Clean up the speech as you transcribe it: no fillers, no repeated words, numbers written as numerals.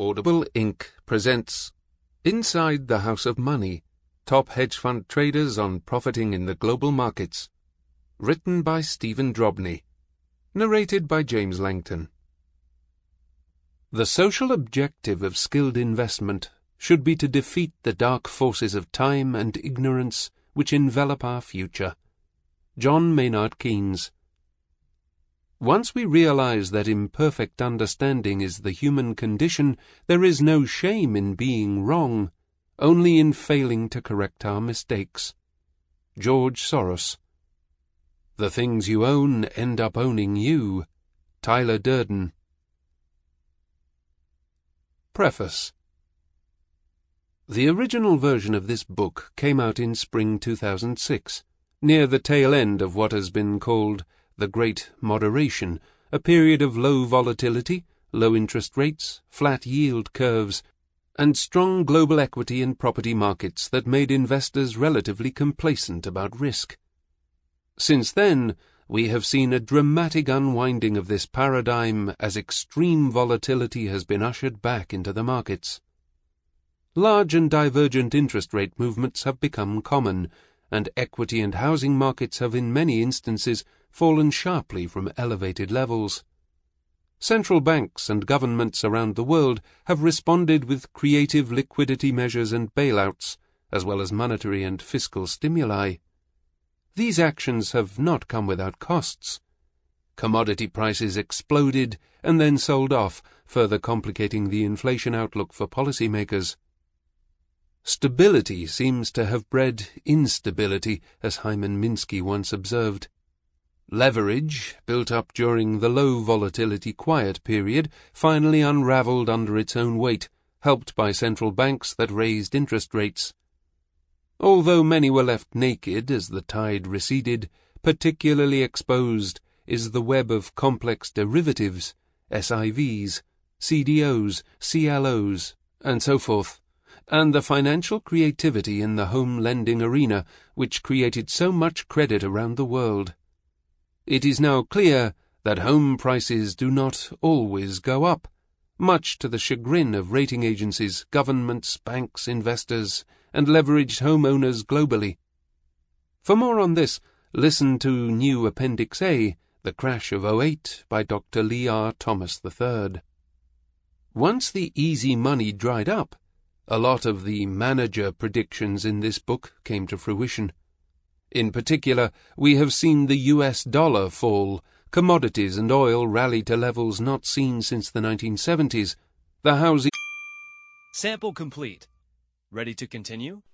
Audible Inc. presents Inside the House of Money, Top Hedge Fund Traders on Profiting in the Global Markets. Written by Stephen Drobny. Narrated by James Langton. The social objective of skilled investment should be to defeat the dark forces of time and ignorance which envelop our future. John Maynard Keynes. Once we realize that imperfect understanding is the human condition, there is no shame in being wrong, only in failing to correct our mistakes. George Soros. The things you own end up owning you. Tyler Durden. Preface. The original version of this book came out in spring 2006, near the tail end of what has been called the Great Moderation, a period of low volatility, low interest rates, flat yield curves, and strong global equity and property markets that made investors relatively complacent about risk. Since then, we have seen a dramatic unwinding of this paradigm as extreme volatility has been ushered back into the markets. Large and divergent interest rate movements have become common, and equity and housing markets have in many instances fallen sharply from elevated levels. Central banks and governments around the world have responded with creative liquidity measures and bailouts, as well as monetary and fiscal stimuli. These actions have not come without costs. Commodity prices exploded and then sold off, further complicating the inflation outlook for policymakers. Stability seems to have bred instability, as Hyman Minsky once observed. Leverage, built up during the low volatility quiet period, finally unraveled under its own weight, helped by central banks that raised interest rates. Although many were left naked as the tide receded, particularly exposed is the web of complex derivatives, SIVs, CDOs, CLOs, and so forth, and the financial creativity in the home lending arena, which created so much credit around the world. It is now clear that home prices do not always go up, much to the chagrin of rating agencies, governments, banks, investors, and leveraged homeowners globally. For more on this, listen to new Appendix A, The Crash of '08 by Dr. Lee R. Thomas III. Once the easy money dried up, a lot of the manager predictions in this book came to fruition. In particular, we have seen the US dollar fall, commodities and oil rally to levels not seen since the 1970s, the housing... Sample complete. Ready to continue?